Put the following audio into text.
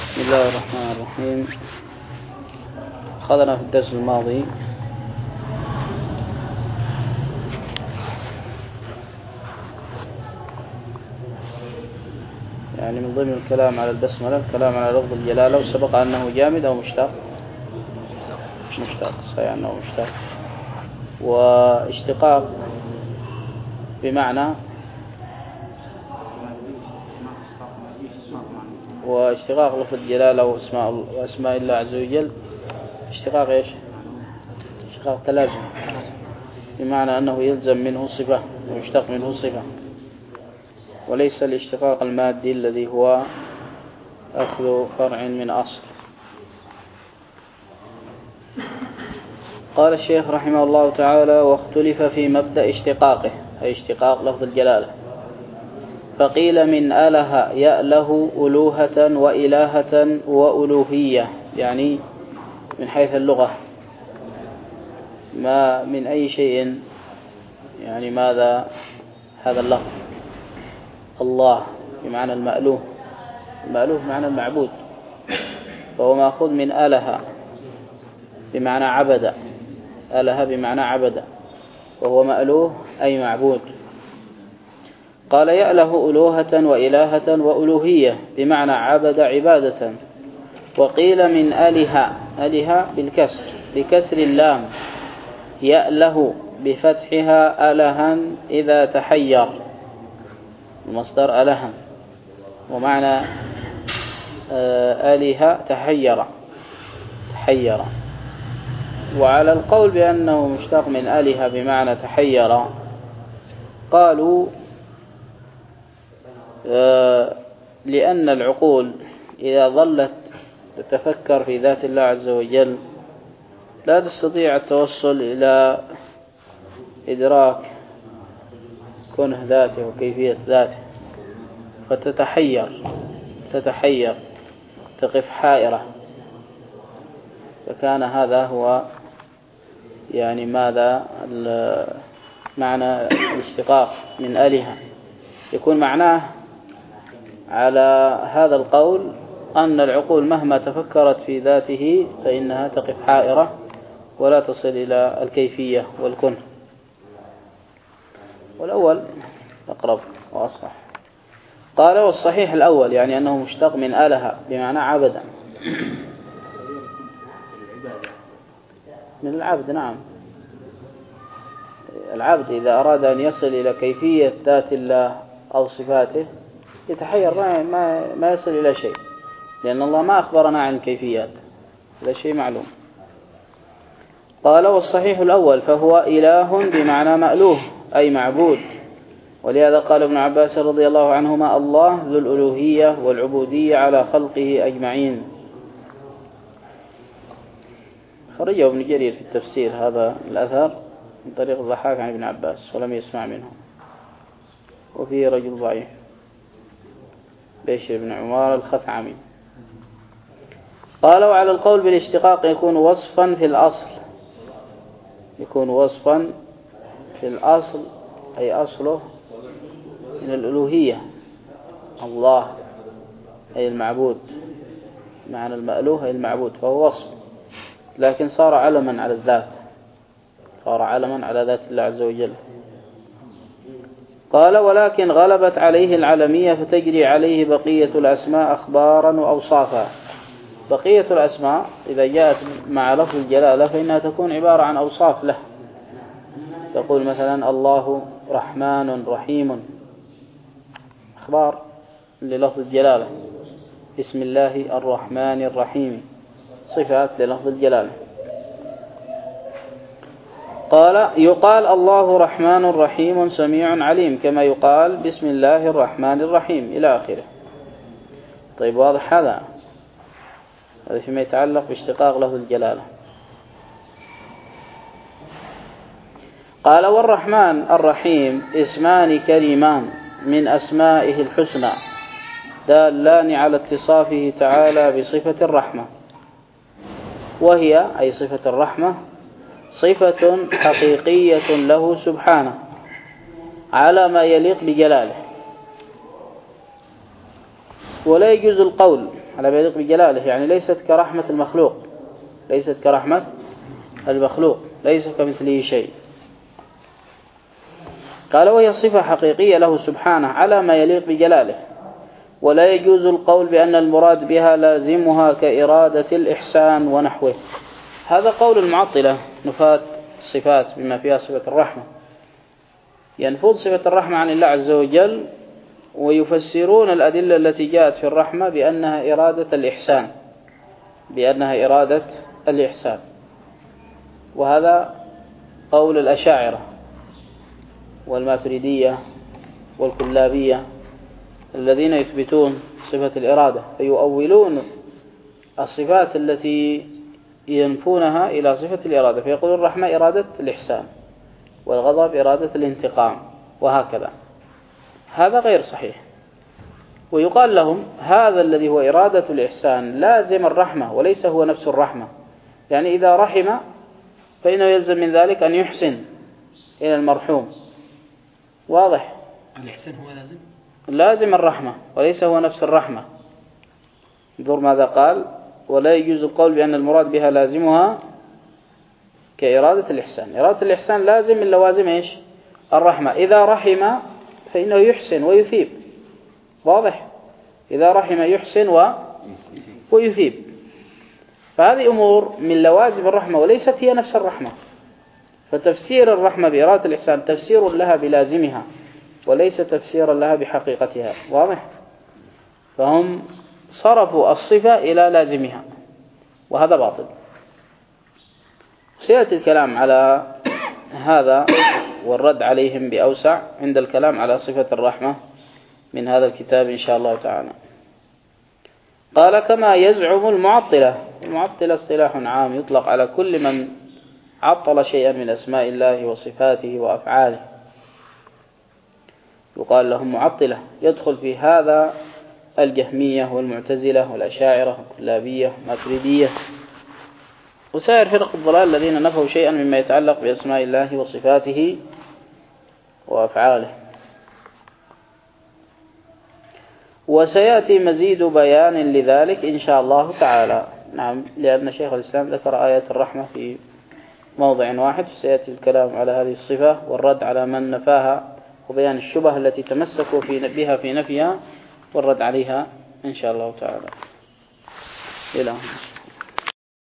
بسم الله الرحمن الرحيم. أخذنا في الدرس الماضي يعني من ضمن الكلام على البسملة الكلام على لفظ الجلالة، وسبق أنه جامد أو مشتق. صحيح أنه مشتق، واشتقاق بمعنى واشتقاق لفظ الجلالة واسماء الله عز وجل اشتقاق ايش؟ اشتقاق تلازم، بمعنى أنه يلزم منه صفة ويشتق منه صفة، وليس الاشتقاق المادي الذي هو أخذ فرع من أصل. قال الشيخ رحمه الله تعالى: واختلف في مبدأ اشتقاقه، أي اشتقاق لفظ الجلالة، فقيل من أله يأله ألوهة وإلهة وألوهية، يعني من حيث اللغة ما من أي شيء، يعني ماذا هذا اللفظ؟ الله بمعنى المألوه، المألوه بمعنى المعبود، فهو مأخوذ من أله بمعنى عبد، أله بمعنى عبد، وهو مألوه أي معبود. قال يأله ألوهة وإلهة وألوهية بمعنى عبد عبادة. وقيل من أله بالكسر بكسر اللام، يأله بفتحها ألها إذا تحير، المصدر ألها، ومعنى آلهة تحير. وعلى القول بأنه مشتق من آلهة بمعنى تحير، قالوا لأن العقول إذا ظلت تتفكر في ذات الله عز وجل لا تستطيع التوصل إلى إدراك كنه ذاته وكيفية ذاته، فتتحير تقف حائرة. فكان هذا هو يعني ماذا معنى الاشتقاق من آلهة، يكون معناه على هذا القول أن العقول مهما تفكرت في ذاته فإنها تقف حائرة ولا تصل إلى الكيفية والكنه. والأول أقرب وأصح. قال والصحيح الأول، يعني أنه مشتق من آلهة بمعنى عبدا، من العبد. نعم، العبد إذا أراد أن يصل إلى كيفية ذات الله أو صفاته يتحير، ما يصل إلى شيء، لأن الله ما أخبرنا عن الكيفيات، هذا شيء معلوم. قال والصحيح الأول، فهو إله بمعنى مألوه أي معبود، ولهذا قال ابن عباس رضي الله عنهما: الله ذو الألوهية والعبودية على خلقه أجمعين. خرجه ابن جرير في التفسير هذا الأثر من طريق الضحاك عن ابن عباس ولم يسمع منه، وفيه رجل ضعيف بشر بن عمار الخثعمي. قال وعلى القول بالاشتقاق يكون وصفا في الأصل، أي أصله من الألوهية، الله أي المعبود، معنى المألوه أي المعبود، فهو وصف، لكن صار علما على الذات، صار علما على ذات الله عز وجل. قال ولكن غلبت عليه العلمية فتجري عليه بقية الأسماء أخبارا وأوصافا. بقية الأسماء إذا جاءت مع لفظ الجلالة فإنها تكون عبارة عن أوصاف له، تقول مثلا الله رحمن رحيم، أخبار للفظ الجلالة. بسم الله الرحمن الرحيم، صفات للفظ الجلالة. قال يقال الله رحمن رحيم سميع عليم، كما يقال بسم الله الرحمن الرحيم إلى آخره. طيب واضح هذا فيما يتعلق باشتقاق لفظ الجلالة. قال والرحمن الرحيم اسمان كريمان من أسمائه الحسنى دالان على اتصافه تعالى بصفة الرحمة، وهي أي صفة الرحمة صفة حقيقية له سبحانه على ما يليق بجلاله، ولا يجوز القول على ما يليق بجلاله، يعني ليست كرحمة المخلوق، ليست كرحمة المخلوق، ليس كمثله شيء. قال وهي صفة حقيقية له سبحانه على ما يليق بجلاله، ولا يجوز القول بأن المراد بها لازمها كإرادة الإحسان ونحوه. هذا قول المعطلة نفاة الصفات بما فيها صفة الرحمة، ينفون صفة الرحمة عن الله عز وجل، ويفسرون الأدلة التي جاءت في الرحمة بأنها إرادة الإحسان، بأنها إرادة الإحسان. وهذا قول الأشاعرة والماتريدية والكلابية الذين يثبتون صفة الإرادة، فيؤولون الصفات التي ينفونها إلى صفة الإرادة، فيقول الرحمة إرادة الإحسان، والغضب إرادة الانتقام، وهكذا. هذا غير صحيح. ويقال لهم هذا الذي هو إرادة الإحسان لازم الرحمة وليس هو نفس الرحمة، يعني إذا رحم فإنه يلزم من ذلك أن يحسن إلى المرحوم. واضح؟ الإحسان هو لازم الرحمة وليس هو نفس الرحمة. انظر ماذا قال: ولا يجوز القول بأن المراد بها لازمها كإرادة الإحسان. إرادة الإحسان لازم من لوازم إيش؟ الرحمة. إذا رحم فإنه يحسن ويثيب. واضح؟ إذا رحم يحسن ويثيب. فهذه أمور من لوازم الرحمة وليست هي نفس الرحمة. فتفسير الرحمة بإرادة الإحسان تفسير لها بلازمها وليس تفسيرا لها بحقيقتها. واضح؟ فهم صرفوا الصفة إلى لازمها، وهذا باطل. سيأتي الكلام على هذا والرد عليهم بأوسع عند الكلام على صفة الرحمة من هذا الكتاب إن شاء الله تعالى. قال: كما يزعم المعطلة. المعطلة اصطلاح عام يطلق على كل من عطل شيئا من أسماء الله وصفاته وأفعاله، يقال لهم معطلة. يدخل في هذا الجهمية والمعتزلة والأشاعرة والكلابية والماتريدية وسائر فرق الضلال الذين نفوا شيئا مما يتعلق بأسماء الله وصفاته وأفعاله. وسيأتي مزيد بيان لذلك إن شاء الله تعالى. نعم، لأن شيخ الإسلام ذكر آية الرحمة في موضع واحد، سيأتي الكلام على هذه الصفة والرد على من نفاها وبيان الشبه التي تمسكوا بها في نفيها والرد عليها إن شاء الله تعالى. إلى